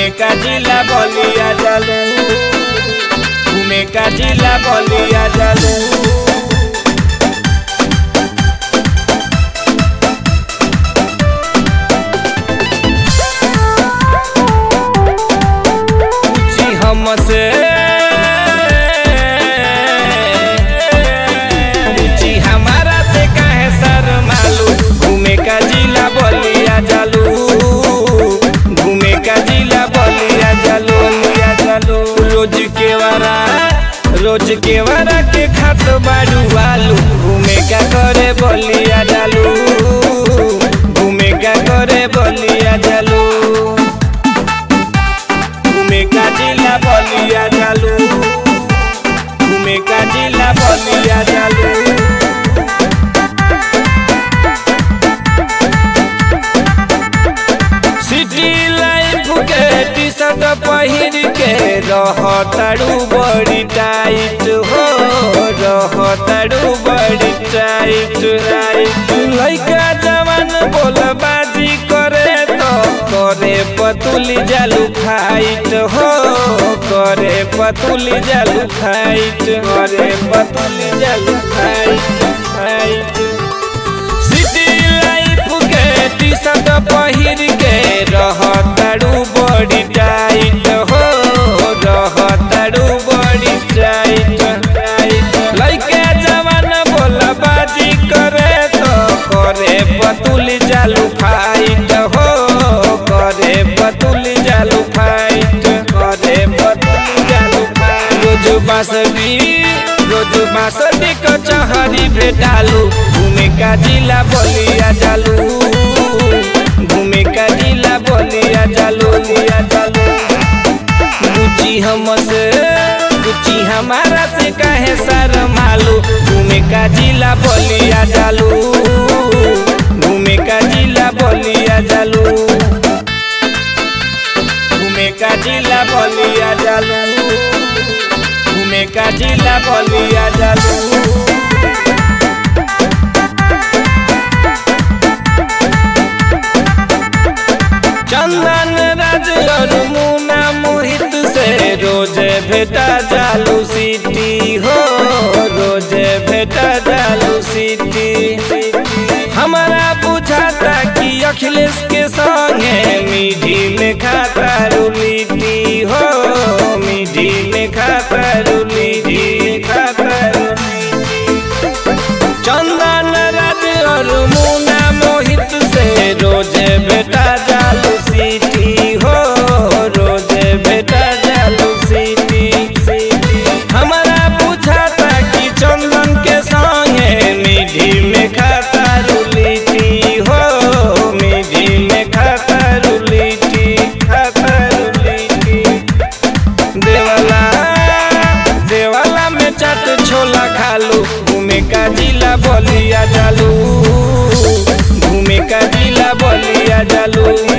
घूमे का जिला बलिया जालू, घूमे का जिला बलिया जालू। हमसे पूछी हमारा से काहे शर्मालू, घूमे का जिला बलिया जालू, घूमे का जिला बलिया जालू, बलिया जालू। रोज के वारा के खात बाड़ू आलू, घूमे का करे बलिया जालू, घूमे का करे बलिया जालू। घूमे का जिला बलिया जालू, घूमे का जिला बलिया जालू। सिटी लाइफ के टी शर्ट पहिर के रहताड़ू बड़ी टाइट हो, रहताड़ू बड़ी टाइट टाइट। लइका जवान बोलबाजी करे तो करे पतुली जालू फाइट हो, करे पतुली जालू फाइट, करे पतुली जालू फाइट फाइट। सिटी लाइफ के टी शर्ट पहिर के रहताड़ू बड़ी टाइट हो, रहताड़ू बड़ी टाइट टाइट। लइका जवान बोलबाजी करे तो करे पतुली जालू फाइट हो, करे पतुली जालू फाइट, करे पतुली जालू फाइट। रोज बासडी कचहरी भेटालू, घूमे का जिला बलिया जालू, घूमे का जिला बलिया जालू, बलिया जालू। पूछी हमारा से काहे शर्मालू, घूमे का जिला बलिया जालू, घूमे का जिला बलिया जालू, घूमे का जिला बलिया जालू, घूमे का जिला बलिया जालू। चंदन राज और मुना मोहित से रोज भेटा जालू सिटी हो, रोज भेटा जालू सिटी। हमारा बुझाता कि अखिलेश के संगे मीठी में खाता रुलिटी हो, मीठी में खाता रुलिटी, खाता रुलिटी। चंदन राज और मुना मोहित से रोज भेटा जालू सिटी हो, रोज भेटा जालू सिटी सिटी। हमारा बुझाता कि चंदन के संगे मीठी में खाता रुलिटी हो, मीठी में खाता रुलिटी, खाता रुलिटी। देवाला में चाट छोला खालू, घूमे का जिला बलिया जालू, घूमे का जिला बलिया जालू।